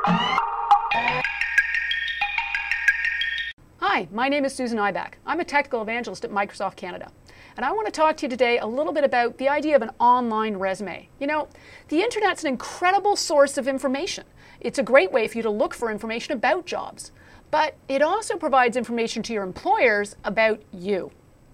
Hi, my name is Susan Ibach. I'm a technical evangelist at Microsoft Canada. And I want to talk to you today a little bit about the idea of an online resume. You know, the internet's an incredible source of information. It's a great way for you to look for information about jobs. But it also provides information to your employers about you.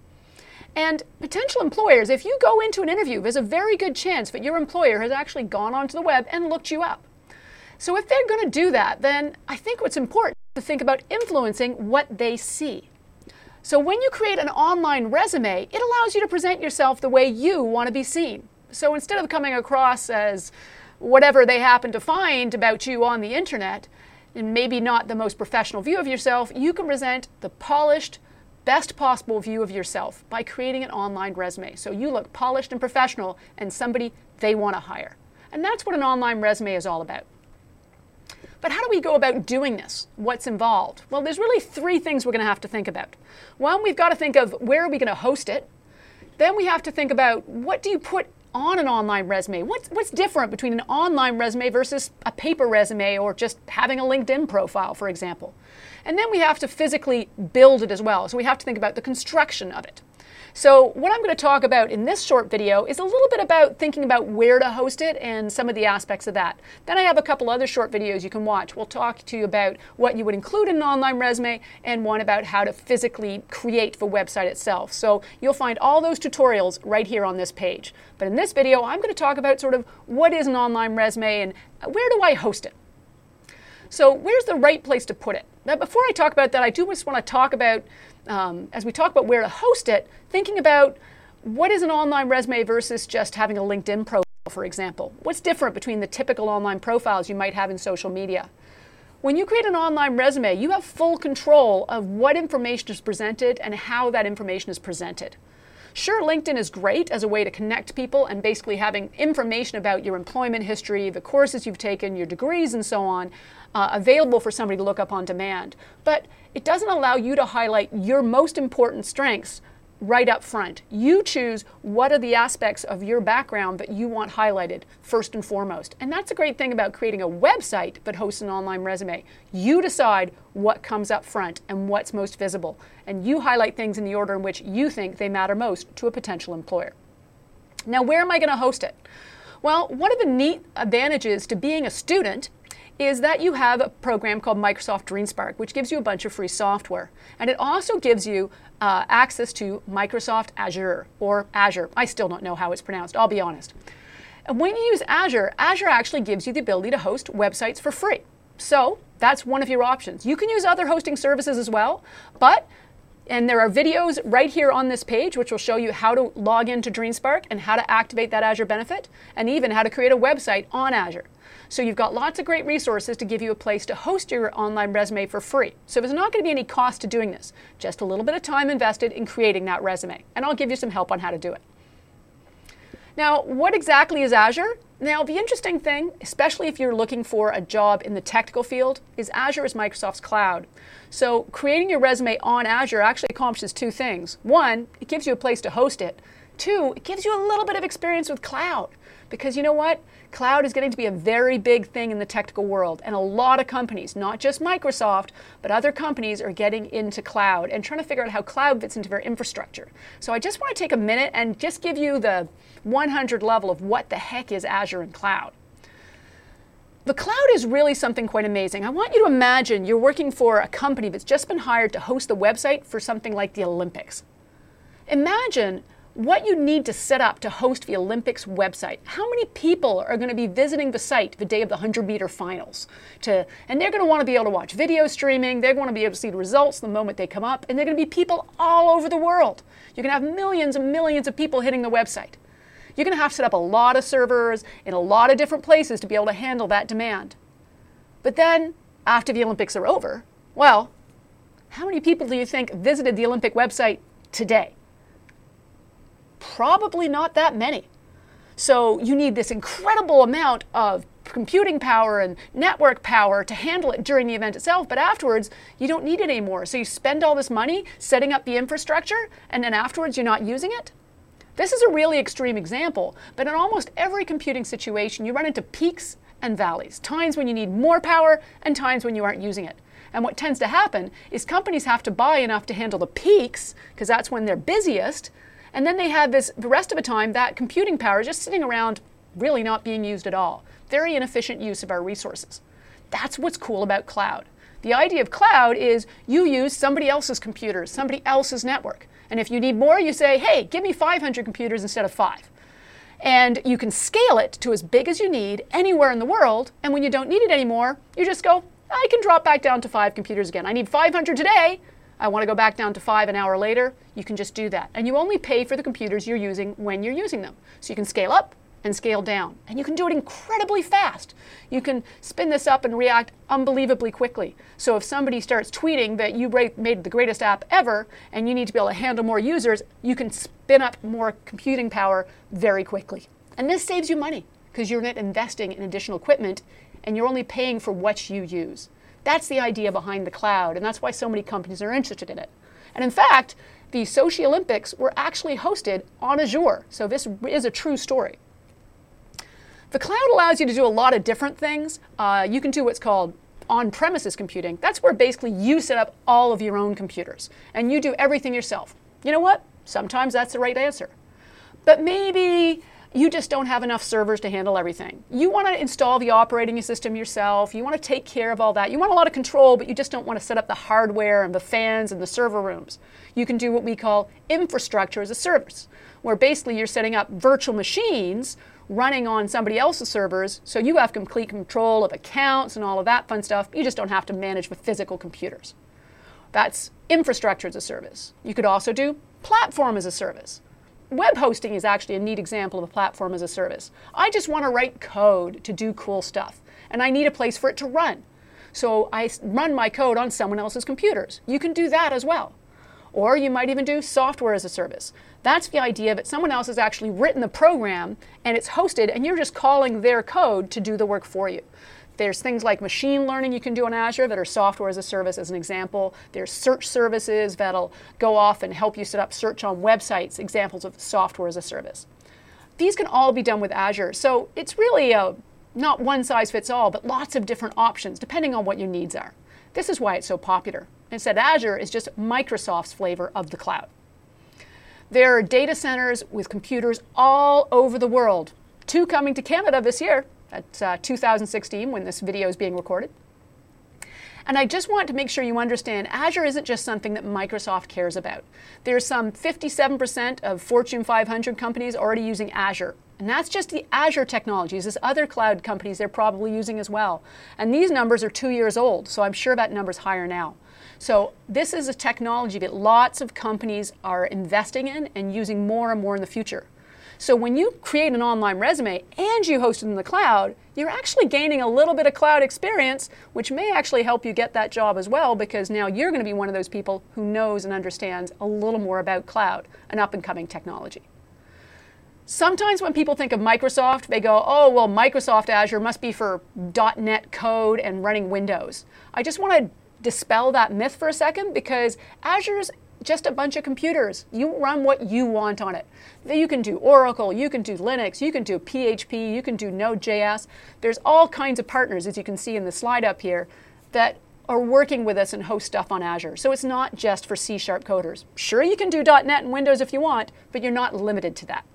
And potential employers, if you go into an interview, there's a very good chance that your employer has actually gone onto the web and looked you up. So if they're going to do that, then I think what's important to think about influencing what they see. So when you create an online resume, it allows you to present yourself the way you want to be seen. So instead of coming across as whatever they happen to find about you on the internet, and maybe not the most professional view of yourself, you can present the polished, best possible view of yourself by creating an online resume. So you look polished and professional and somebody they want to hire. And that's what an online resume is all about. But how do we go about doing this? What's involved? Well, there's really three things we're going to have to think about. One, we've got to think of where are we going to host it. Then we have to think about what do you put on an online resume? What's different between an online resume versus a paper resume or just having a LinkedIn profile, for example? And then we have to physically build it as well. So we have to think about the construction of it. So what I'm going to talk about in this short video is a little bit about thinking about where to host it and some of the aspects of that. Then I have a couple other short videos you can watch. We'll talk to you about what you would include in an online resume and one about how to physically create the website itself. So you'll find all those tutorials right here on this page. But in this video, I'm going to talk about sort of what is an online resume and where do I host it. So where's the right place to put it? Now, before I talk about that, I do just want to talk about, as we talk about where to host it, thinking about what is an online resume versus just having a LinkedIn profile, for example. What's different between the typical online profiles you might have in social media? When you create an online resume, you have full control of what information is presented and how that information is presented. Sure, LinkedIn is great as a way to connect people and basically having information about your employment history, the courses you've taken, your degrees and so on, available for somebody to look up on demand. But it doesn't allow you to highlight your most important strengths right up front. You choose what are the aspects of your background that you want highlighted first and foremost. And that's a great thing about creating a website but hosting an online resume. You decide what comes up front and what's most visible. And you highlight things in the order in which you think they matter most to a potential employer. Now, where am I going to host it? Well, one of the neat advantages to being a student is that you have a program called Microsoft DreamSpark, which gives you a bunch of free software. And it also gives you access to Microsoft Azure, or Azure. I still don't know how it's pronounced, I'll be honest. And when you use Azure, Azure actually gives you the ability to host websites for free. So that's one of your options. You can use other hosting services as well, and there are videos right here on this page which will show you how to log into DreamSpark and how to activate that Azure benefit, and even how to create a website on Azure. So you've got lots of great resources to give you a place to host your online resume for free. So there's not going to be any cost to doing this, just a little bit of time invested in creating that resume. And I'll give you some help on how to do it. Now, what exactly is Azure? Now, the interesting thing, especially if you're looking for a job in the technical field, is Azure is Microsoft's cloud. So creating your resume on Azure actually accomplishes two things. One, it gives you a place to host it. Two, it gives you a little bit of experience with cloud. Because you know what? Cloud is getting to be a very big thing in the technical world. And a lot of companies, not just Microsoft, but other companies are getting into cloud and trying to figure out how cloud fits into their infrastructure. So I just want to take a minute and just give you the 100 level of what the heck is Azure and cloud. The cloud is really something quite amazing. I want you to imagine you're working for a company that's just been hired to host the website for something like the Olympics. Imagine what you need to set up to host the Olympics website. How many people are going to be visiting the site the day of the 100-meter finals? And they're going to want to be able to watch video streaming. They're going to be able to see the results the moment they come up. And they're going to be people all over the world. You're going to have millions and millions of people hitting the website. You're going to have to set up a lot of servers in a lot of different places to be able to handle that demand. But then, after the Olympics are over, well, how many people do you think visited the Olympic website today? Probably not that many. So you need this incredible amount of computing power and network power to handle it during the event itself, but afterwards you don't need it anymore. So you spend all this money setting up the infrastructure, and then afterwards you're not using it? This is a really extreme example, but in almost every computing situation you run into peaks and valleys, times when you need more power and times when you aren't using it. And what tends to happen is companies have to buy enough to handle the peaks, because that's when they're busiest, and then they have the rest of the time, that computing power just sitting around really not being used at all. Very inefficient use of our resources. That's what's cool about cloud. The idea of cloud is you use somebody else's computers, somebody else's network. And if you need more, you say, hey, give me 500 computers instead of 5. And you can scale it to as big as you need anywhere in the world. And when you don't need it anymore, you just go, I can drop back down to 5 computers again. I need 500 today. I want to go back down to 5 an hour later. You can just do that. And you only pay for the computers you're using when you're using them. So you can scale up and scale down. And you can do it incredibly fast. You can spin this up and react unbelievably quickly. So if somebody starts tweeting that you made the greatest app ever and you need to be able to handle more users, you can spin up more computing power very quickly. And this saves you money because you're not investing in additional equipment and you're only paying for what you use. That's the idea behind the cloud, and that's why so many companies are interested in it. And in fact, the Sochi Olympics were actually hosted on Azure. So this is a true story. The cloud allows you to do a lot of different things. You can do what's called on-premises computing. That's where basically you set up all of your own computers and you do everything yourself. You know what? Sometimes that's the right answer. But maybe you just don't have enough servers to handle everything. You want to install the operating system yourself. You want to take care of all that. You want a lot of control, but you just don't want to set up the hardware and the fans and the server rooms. You can do what we call infrastructure as a service, where basically you're setting up virtual machines running on somebody else's servers, so you have complete control of accounts and all of that fun stuff. You just don't have to manage the physical computers. That's infrastructure as a service. You could also do platform as a service. Web hosting is actually a neat example of a platform as a service. I just want to write code to do cool stuff, and I need a place for it to run. So I run my code on someone else's computers. You can do that as well. Or you might even do software as a service. That's the idea that someone else has actually written the program and it's hosted and you're just calling their code to do the work for you. There's things like machine learning you can do on Azure that are software as a service as an example. There's search services that'll go off and help you set up search on websites, examples of software as a service. These can all be done with Azure. So it's really not one size fits all, but lots of different options depending on what your needs are. This is why it's so popular. Instead, Azure is just Microsoft's flavor of the cloud. There are data centers with computers all over the world. 2 coming to Canada this year. That's 2016 when this video is being recorded. And I just want to make sure you understand Azure isn't just something that Microsoft cares about. There's some 57% of Fortune 500 companies already using Azure. And that's just the Azure technologies. There's other cloud companies they're probably using as well. And these numbers are 2 years old, so I'm sure that number's higher now. So this is a technology that lots of companies are investing in and using more and more in the future. So when you create an online resume and you host it in the cloud, you're actually gaining a little bit of cloud experience, which may actually help you get that job as well, because now you're going to be one of those people who knows and understands a little more about cloud, an up-and-coming technology. Sometimes when people think of Microsoft, they go, oh, well, Microsoft Azure must be for .NET code and running Windows. I just want to dispel that myth for a second, because Azure's just a bunch of computers. You run what you want on it. You can do Oracle, you can do Linux, you can do PHP, you can do Node.js. There's all kinds of partners, as you can see in the slide up here, that are working with us and host stuff on Azure. So it's not just for C# coders. Sure, you can do .NET and Windows if you want, but you're not limited to that.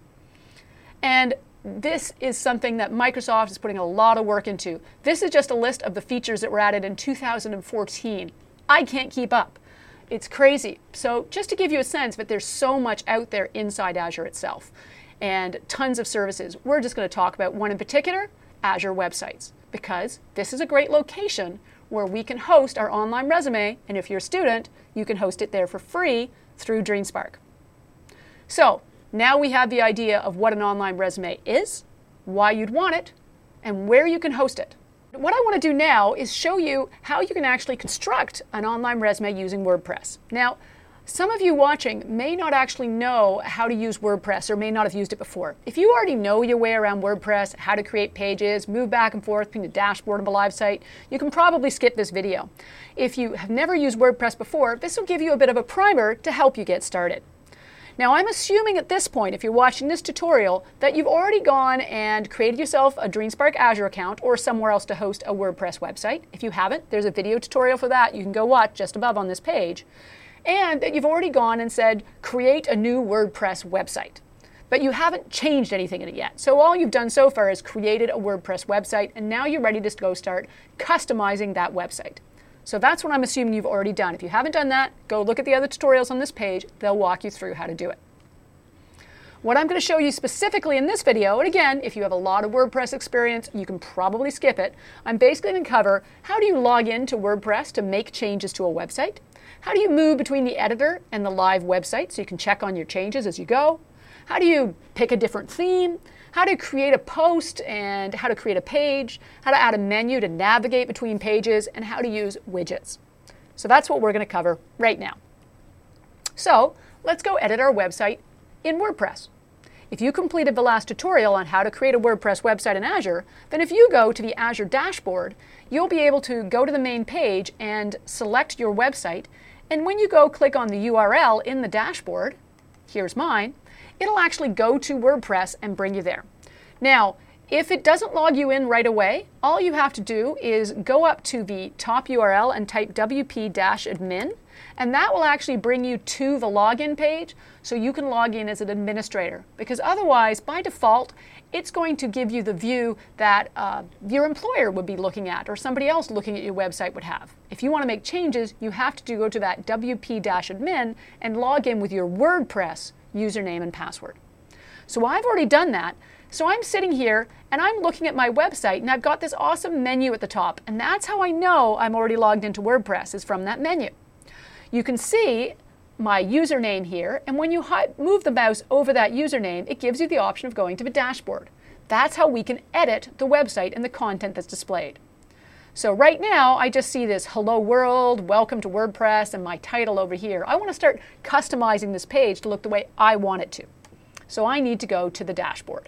And this is something that Microsoft is putting a lot of work into. This is just a list of the features that were added in 2014. I can't keep up. It's crazy. So just to give you a sense that there's so much out there inside Azure itself and tons of services, we're just going to talk about one in particular, Azure Websites, because this is a great location where we can host our online resume, and if you're a student, you can host it there for free through DreamSpark. So now we have the idea of what an online resume is, why you'd want it, and where you can host it. What I want to do now is show you how you can actually construct an online resume using WordPress. Now, some of you watching may not actually know how to use WordPress or may not have used it before. If you already know your way around WordPress, how to create pages, move back and forth between the dashboard and the live site, you can probably skip this video. If you have never used WordPress before, this will give you a bit of a primer to help you get started. Now I'm assuming at this point, if you're watching this tutorial, that you've already gone and created yourself a DreamSpark Azure account or somewhere else to host a WordPress website. If you haven't, there's a video tutorial for that you can go watch just above on this page. And that you've already gone and said, create a new WordPress website. But you haven't changed anything in it yet. So all you've done so far is created a WordPress website, and now you're ready to go start customizing that website. So that's what I'm assuming you've already done. If you haven't done that, go look at the other tutorials on this page. They'll walk you through how to do it. What I'm going to show you specifically in this video, and again, if you have a lot of WordPress experience, you can probably skip it. I'm basically going to cover how do you log into WordPress to make changes to a website? How do you move between the editor and the live website so you can check on your changes as you go? How do you pick a different theme? How to create a post and how to create a page, how to add a menu to navigate between pages, and how to use widgets. So that's what we're going to cover right now. So let's go edit our website in WordPress. If you completed the last tutorial on how to create a WordPress website in Azure, then if you go to the Azure dashboard, you'll be able to go to the main page and select your website. And when you go click on the URL in the dashboard, here's mine, it'll actually go to WordPress and bring you there. Now, if it doesn't log you in right away, all you have to do is go up to the top URL and type wp-admin, and that will actually bring you to the login page so you can log in as an administrator. Because otherwise, by default, it's going to give you the view that your employer would be looking at or somebody else looking at your website would have. If you want to make changes, you have to go to that wp-admin and log in with your WordPress username and password. So I've already done that. So I'm sitting here and I'm looking at my website and I've got this awesome menu at the top, and that's how I know I'm already logged into WordPress, is from that menu. You can see my username here, and when you move the mouse over that username, it gives you the option of going to the dashboard. That's how we can edit the website and the content that's displayed. So right now, I just see this hello world, welcome to WordPress, and my title over here. I want to start customizing this page to look the way I want it to. So I need to go to the dashboard.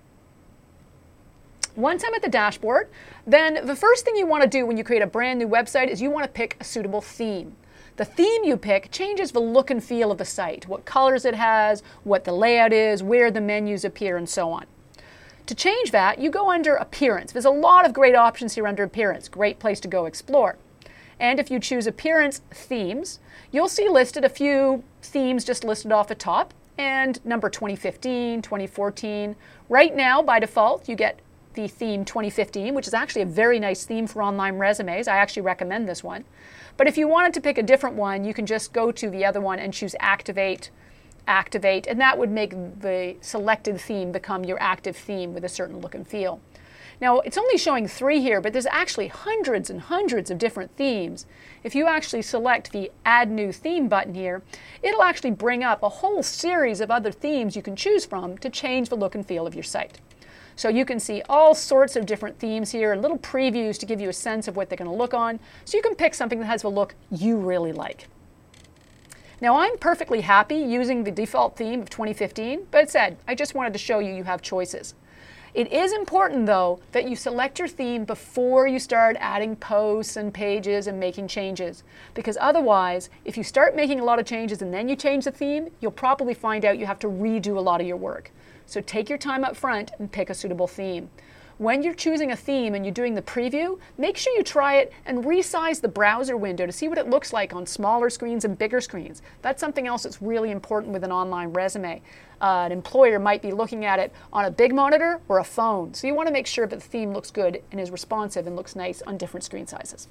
Once I'm at the dashboard, then the first thing you want to do when you create a brand new website is you want to pick a suitable theme. The theme you pick changes the look and feel of the site, what colors it has, what the layout is, where the menus appear, and so on. To change that, you go under Appearance. There's a lot of great options here under Appearance. Great place to go explore. And if you choose Appearance Themes, you'll see listed a few themes just listed off the top, and number 2015, 2014. Right now, by default, you get the theme 2015, which is actually a very nice theme for online resumes. I actually recommend this one. But if you wanted to pick a different one, you can just go to the other one and choose Activate, and that would make the selected theme become your active theme with a certain look and feel. Now, it's only showing 3 here, but there's actually hundreds and hundreds of different themes. If you actually select the Add New Theme button here, it'll actually bring up a whole series of other themes you can choose from to change the look and feel of your site. So you can see all sorts of different themes here and little previews to give you a sense of what they're going to look on, so you can pick something that has a look you really like. Now, I'm perfectly happy using the default theme of 2015, but it said, I just wanted to show you have choices. It is important, though, that you select your theme before you start adding posts and pages and making changes. Because otherwise, if you start making a lot of changes and then you change the theme, you'll probably find out you have to redo a lot of your work. So take your time up front and pick a suitable theme. When you're choosing a theme and you're doing the preview, make sure you try it and resize the browser window to see what it looks like on smaller screens and bigger screens. That's something else that's really important with an online resume. An employer might be looking at it on a big monitor or a phone. So you want to make sure that the theme looks good and is responsive and looks nice on different screen sizes.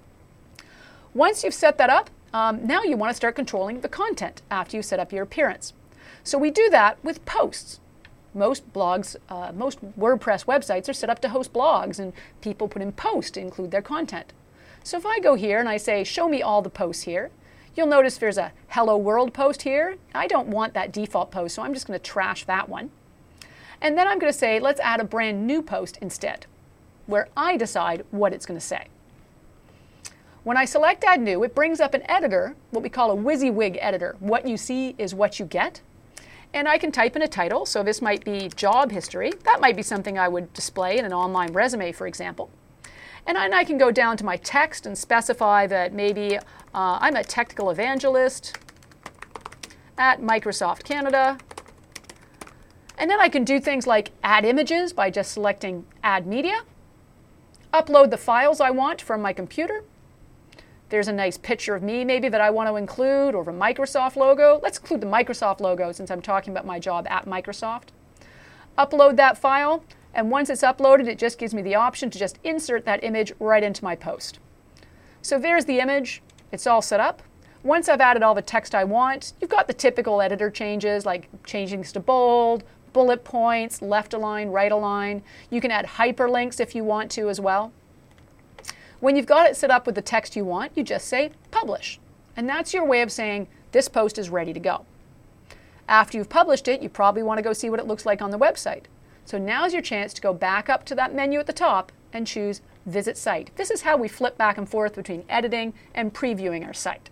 Once you've set that up, now you want to start controlling the content after you set up your appearance. So we do that with posts. Most blogs, most WordPress websites are set up to host blogs, and people put in posts to include their content. So if I go here and I say, show me all the posts here, you'll notice there's a Hello World post here. I don't want that default post, so I'm just going to trash that one. And then I'm going to say, let's add a brand new post instead, where I decide what it's going to say. When I select Add New, it brings up an editor, what we call a WYSIWYG editor. What you see is what you get. And I can type in a title, so this might be job history. That might be something I would display in an online resume, for example. And then I can go down to my text and specify that maybe I'm a technical evangelist, at Microsoft Canada. And then I can do things like add images by just selecting Add Media, upload the files I want from my computer. There's a nice picture of me maybe that I want to include, or a Microsoft logo. Let's include the Microsoft logo since I'm talking about my job at Microsoft. Upload that file, and once it's uploaded, it just gives me the option to just insert that image right into my post. So there's the image. It's all set up. Once I've added all the text I want, you've got the typical editor changes like changing this to bold, bullet points, left align, right align. You can add hyperlinks if you want to as well. When you've got it set up with the text you want, you just say publish. And that's your way of saying this post is ready to go. After you've published it, you probably want to go see what it looks like on the website. So now's your chance to go back up to that menu at the top and choose Visit Site. This is how we flip back and forth between editing and previewing our site.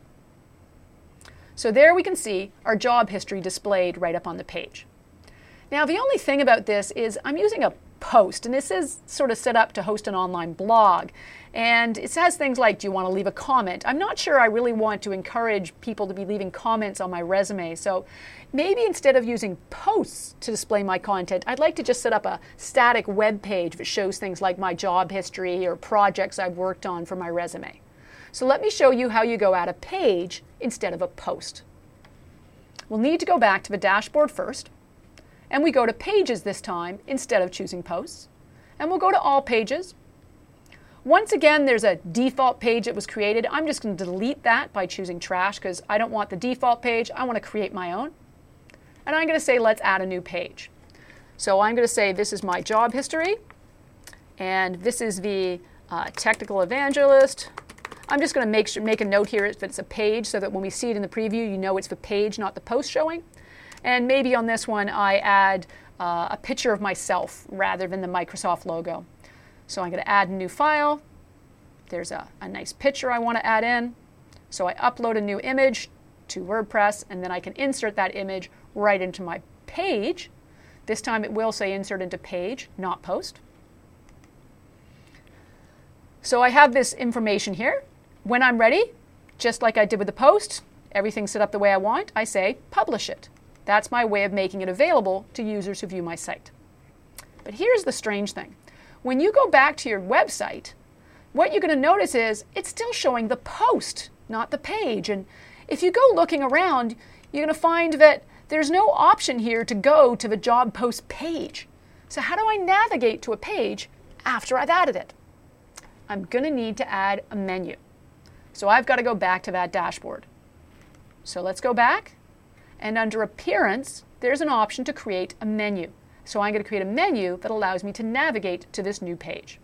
So there we can see our job history displayed right up on the page. Now the only thing about this is I'm using a post, and this is sort of set up to host an online blog. And it says things like, do you want to leave a comment? I'm not sure I really want to encourage people to be leaving comments on my resume. So maybe instead of using posts to display my content, I'd like to just set up a static web page that shows things like my job history or projects I've worked on for my resume. So let me show you how you go add a page instead of a post. We'll need to go back to the dashboard first. And we go to Pages this time instead of choosing Posts. And we'll go to All Pages. Once again, there's a default page that was created. I'm just going to delete that by choosing Trash because I don't want the default page. I want to create my own. And I'm going to say, let's add a new page. So I'm going to say, this is my job history. And this is the Technical Evangelist. I'm just going to make a note here that it's a page so that when we see it in the preview, you know it's the page, not the post showing. And maybe on this one, I add a picture of myself rather than the Microsoft logo. So I'm going to add a new file. There's a nice picture I want to add in. So I upload a new image to WordPress, and then I can insert that image right into my page. This time it will say insert into page, not post. So I have this information here. When I'm ready, just like I did with the post, everything's set up the way I want, I say publish it. That's my way of making it available to users who view my site. But here's the strange thing. When you go back to your website, what you're going to notice is it's still showing the post, not the page. And if you go looking around, you're going to find that there's no option here to go to the job post page. So how do I navigate to a page after I've added it? I'm going to need to add a menu. So I've got to go back to that dashboard. So let's go back. And under Appearance, there's an option to create a menu. So I'm going to create a menu that allows me to navigate to this new page.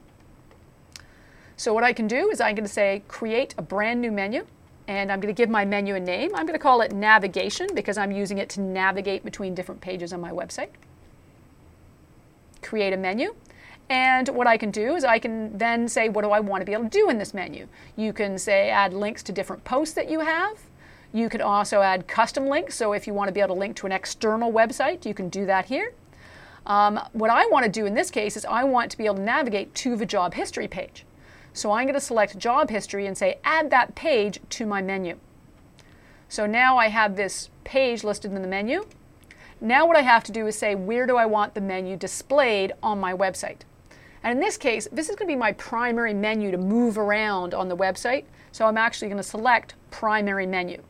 So what I can do is I'm going to say create a brand new menu, and I'm going to give my menu a name. I'm going to call it Navigation because I'm using it to navigate between different pages on my website. Create a menu. And what I can do is I can then say, what do I want to be able to do in this menu? You can say add links to different posts that you have. You could also add custom links, so if you want to be able to link to an external website, you can do that here. What I want to do in this case is I want to be able to navigate to the job history page. So I'm going to select job history and say add that page to my menu. So now I have this page listed in the menu. Now what I have to do is say where do I want the menu displayed on my website. And in this case, this is going to be my primary menu to move around on the website. So I'm actually going to select Primary Menu.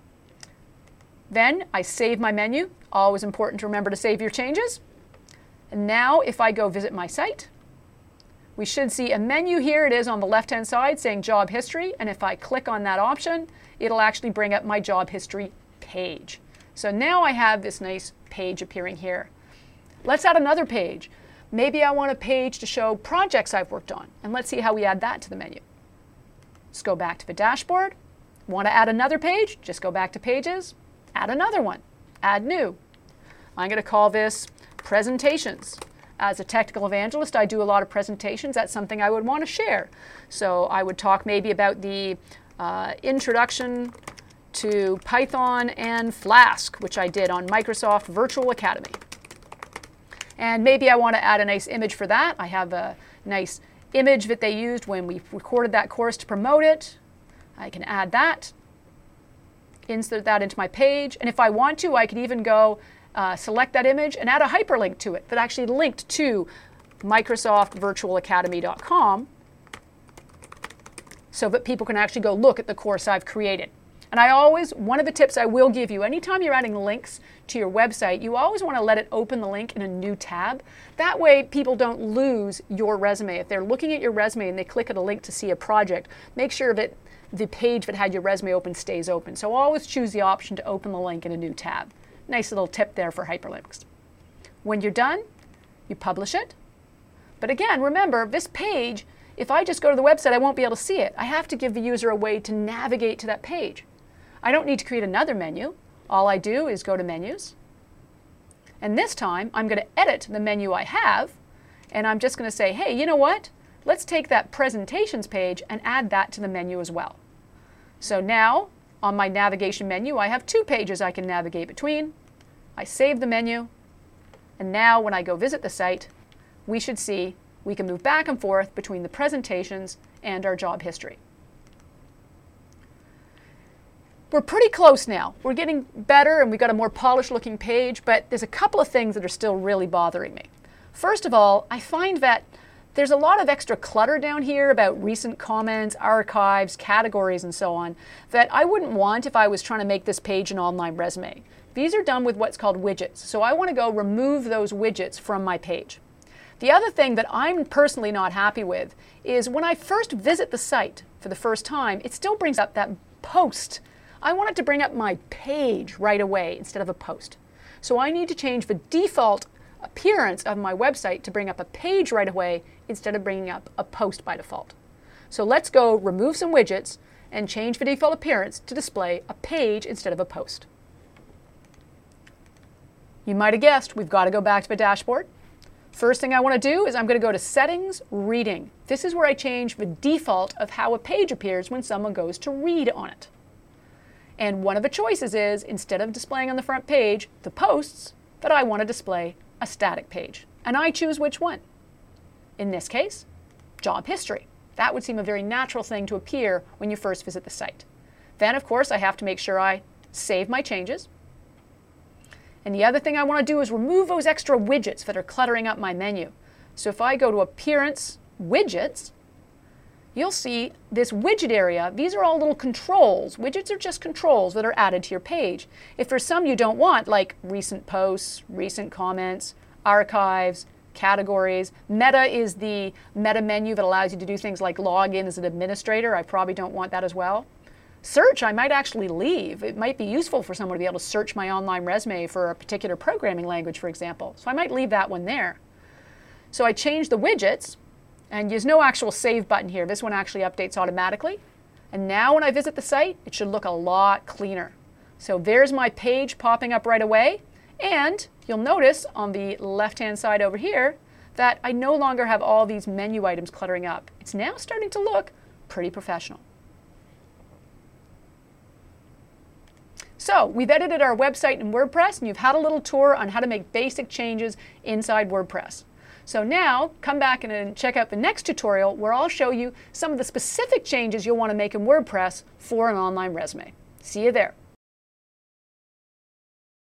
Then I save my menu. Always important to remember to save your changes. And now if I go visit my site, we should see a menu here. It is on the left-hand side saying Job History. And if I click on that option, it'll actually bring up my Job History page. So now I have this nice page appearing here. Let's add another page. Maybe I want a page to show projects I've worked on. And let's see how we add that to the menu. Let's go back to the dashboard. Want to add another page? Just go back to Pages. Add another one. Add New. I'm going to call this Presentations. As a technical evangelist, I do a lot of presentations. That's something I would want to share. So I would talk maybe about the introduction to Python and Flask, which I did on Microsoft Virtual Academy. And maybe I want to add a nice image for that. I have a nice image that they used when we recorded that course to promote it. I can add that. insert that into my page. And if I want to, I could even go select that image and add a hyperlink to it that actually linked to MicrosoftVirtualAcademy.com so that people can actually go look at the course I've created. And one of the tips I will give you, anytime you're adding links to your website, you always want to let it open the link in a new tab. That way people don't lose your resume. If they're looking at your resume and they click at a link to see a project, make sure that the page that had your resume open stays open. So always choose the option to open the link in a new tab. Nice little tip there for hyperlinks. When you're done, you publish it. But again, remember, this page, if I just go to the website, I won't be able to see it. I have to give the user a way to navigate to that page. I don't need to create another menu. All I do is go to Menus. And this time, I'm going to edit the menu I have. And I'm just going to say, hey, you know what? Let's take that Presentations page and add that to the menu as well. So now, on my navigation menu, I have 2 pages I can navigate between. I save the menu. And now, when I go visit the site, we should see we can move back and forth between the presentations and our job history. We're pretty close now. We're getting better and we've got a more polished looking page, but there's a couple of things that are still really bothering me. First of all, I find that there's a lot of extra clutter down here about recent comments, archives, categories, and so on that I wouldn't want if I was trying to make this page an online resume. These are done with what's called widgets, so I want to go remove those widgets from my page. The other thing that I'm personally not happy with is when I first visit the site for the first time, it still brings up that post. I want it to bring up my page right away instead of a post. So I need to change the default appearance of my website to bring up a page right away instead of bringing up a post by default. So let's go remove some widgets and change the default appearance to display a page instead of a post. You might have guessed, we've got to go back to the dashboard. First thing I want to do is I'm going to go to Settings, Reading. This is where I change the default of how a page appears when someone goes to read on it. And one of the choices is, instead of displaying on the front page the posts, that I want to display a static page. And I choose which one. In this case, job history. That would seem a very natural thing to appear when you first visit the site. Then, of course, I have to make sure I save my changes. And the other thing I want to do is remove those extra widgets that are cluttering up my menu. So if I go to Appearance, Widgets, you'll see this widget area. These are all little controls. Widgets are just controls that are added to your page. If there's some you don't want, like recent posts, recent comments, archives, categories. Meta is the meta menu that allows you to do things like log in as an administrator. I probably don't want that as well. Search, I might actually leave. It might be useful for someone to be able to search my online resume for a particular programming language, for example. So I might leave that one there. So I change the widgets, and there's no actual save button here. This one actually updates automatically. And now when I visit the site, it should look a lot cleaner. So there's my page popping up right away. And you'll notice on the left-hand side over here that I no longer have all these menu items cluttering up. It's now starting to look pretty professional. So we've edited our website in WordPress, and you've had a little tour on how to make basic changes inside WordPress. So now come back and check out the next tutorial where I'll show you some of the specific changes you'll want to make in WordPress for an online resume. See you there.